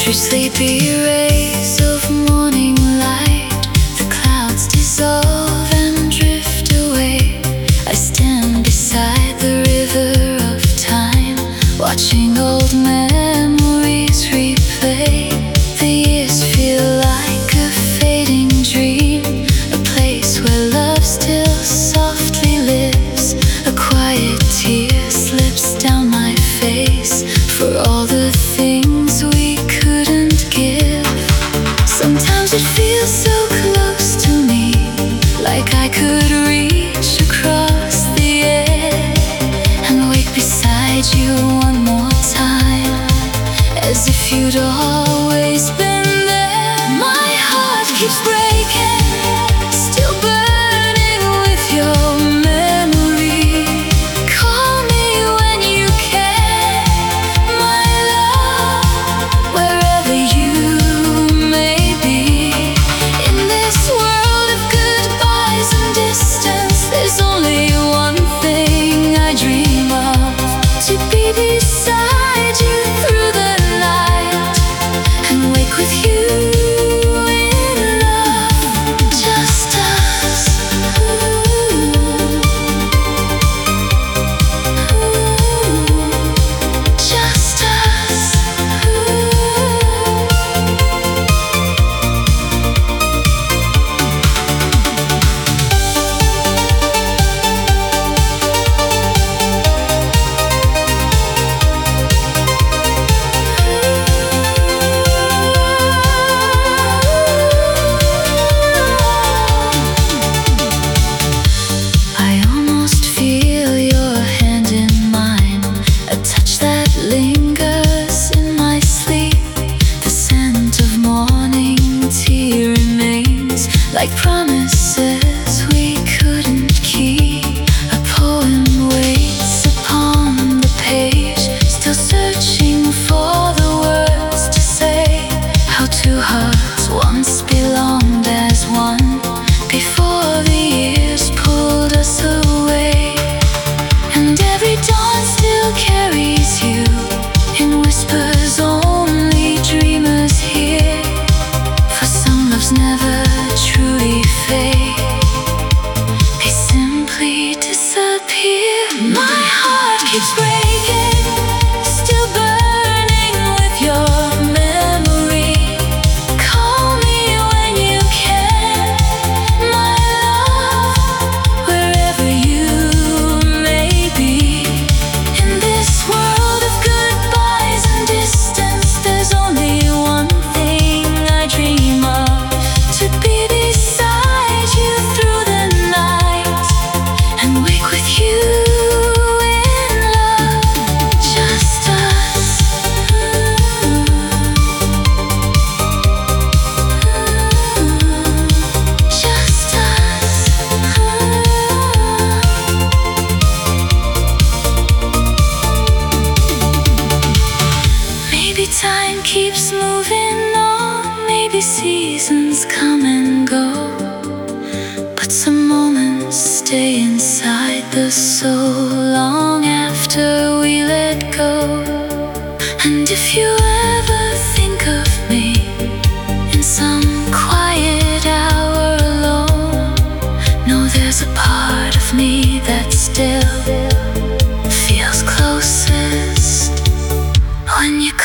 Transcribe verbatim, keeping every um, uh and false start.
Through sleepy rays of morning light, the clouds dissolve and drift away. I stand beside the river of time, watching old memories replay. The years feel like a fading dream, a place where love still softly lives. A quiet tear slips down my face for all the things we couldn't give. Sometimes it feels so close to me, like I could reach across the air and wake beside you one more time, as if you'd always been there. My heart keeps breaking, still burning with your memory. Call me when you can, my love, wherever you may be. In this world of goodbyes and distance, there's only one thing I dream of: to be beside you through the night and wake with you in love. Just us, ooh, ooh, just us, ooh. I almost feel your hand in mine, a touch that lingers in my sleep. The scent of morning tea remains, like promises we couldn't keep. A poem waits upon the page, still searching for the words to say. How two hearts once belonged as one, before the years pulled us away. And every dawn still carries you in whispers only dreamers hear. For some loves never truly fade, they simply disappear. My heart keeps breaking, still burning with your memory. Call me when you can, my love, wherever you may be. In this world of goodbyes and distance, there's only one thing I dream of: to be beside you through the night and wake with you in love. Just us, ooh, just us, ooh. Maybe time keeps moving on, maybe seasons come and go, but some moments stay inside the soul long after we let go. And if you ever think of me in some quiet hour alone, know there's a part of me that still feels closest when you